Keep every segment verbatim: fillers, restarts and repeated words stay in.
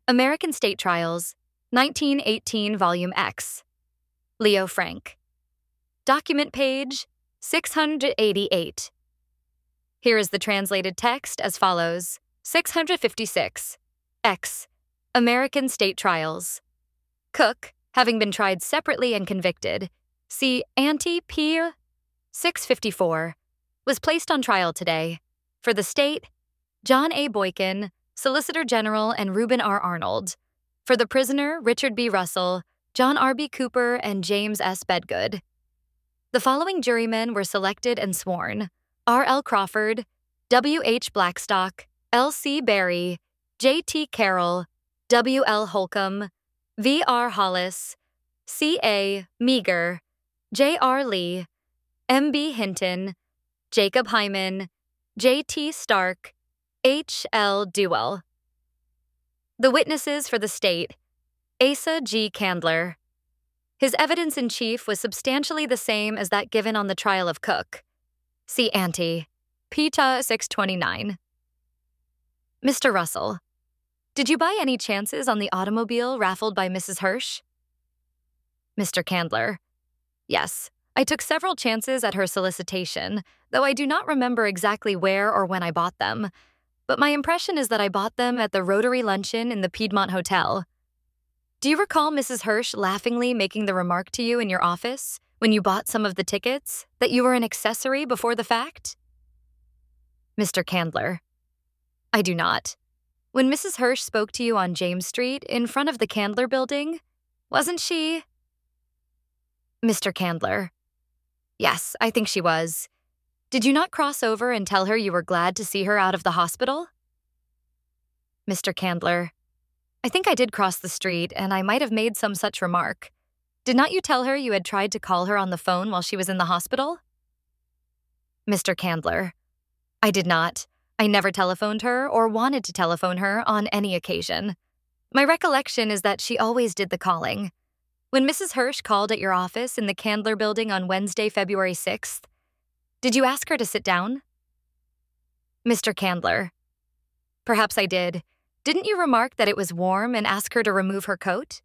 American State Trials, nineteen eighteen, Volume X. Leo Frank. Document page six hundred eighty-eight. Here is the translated text as follows. six hundred fifty-six. X. American State Trials. Cook, having been tried separately and convicted, see Ante P. six fifty-four, was placed on trial today. For the state, John A. Boykin, Solicitor General, and Reuben R. Arnold. For the prisoner, Richard B. Russell, John R. B. Cooper, and James S. Bedgood. The following jurymen were selected and sworn: R. L. Crawford, W. H. Blackstock, L. C. Berry, J. T. Carroll, W. L. Holcomb, V. R. Hollis, C. A. Meager, J. R. Lee, M. B. Hinton, Jacob Hyman, J. T. Stark, H. L. Duell. The witnesses for the state: Asa G. Candler. His evidence in chief was substantially the same as that given on the trial of Cook. See Ante, P T A six twenty-nine. Mister Russell, did you by any chances on the automobile raffled by Missus Hirsch? Mister Candler, yes, I took several chances at her solicitation, though I do not remember exactly where or when I bought them. But my impression is that I bought them at the Rotary Luncheon in the Piedmont Hotel. Do you recall Missus Hirsch laughingly making the remark to you in your office, when you bought some of the tickets, that you were an accessory before the fact? Mister Candler, I do not. When Missus Hirsch spoke to you on James Street in front of the Candler Building, wasn't she? Mister Candler, yes, I think she was. Did you not cross over and tell her you were glad to see her out of the hospital? Mister Candler, I think I did cross the street, and I might have made some such remark. Did not you tell her you had tried to call her on the phone while she was in the hospital? Mister Candler, I did not. I never telephoned her or wanted to telephone her on any occasion. My recollection is that she always did the calling. When Missus Hirsch called at your office in the Candler Building on Wednesday, February sixth, did you ask her to sit down? Mister Candler, perhaps I did. Didn't you remark that it was warm and ask her to remove her coat?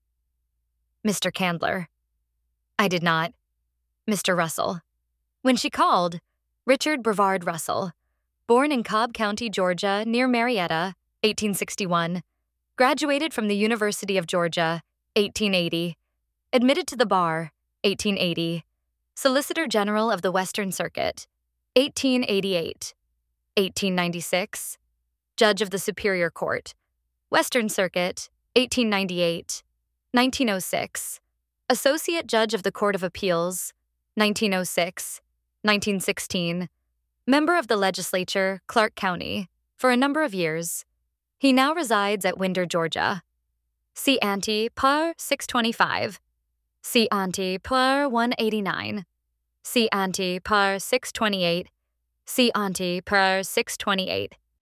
Mister Candler, I did not. Mister Russell, when she called, Richard Brevard Russell, born in Cobb County, Georgia, near Marietta, eighteen sixty-one, graduated from the University of Georgia, eighteen eighty, admitted to the bar, eighteen eighty, Solicitor General of the Western Circuit, eighteen eighty-eight, eighteen ninety-six, Judge of the Superior Court, Western Circuit, eighteen ninety-eight, nineteen oh six, Associate Judge of the Court of Appeals, nineteen oh six, nineteen sixteen, Member of the Legislature, Clark County, for a number of years. He now resides at Winder, Georgia. See Ante Par six twenty-five. See Ante Par one eighty-nine. See Ante Par six twenty-eight. See Ante Par six twenty-eight.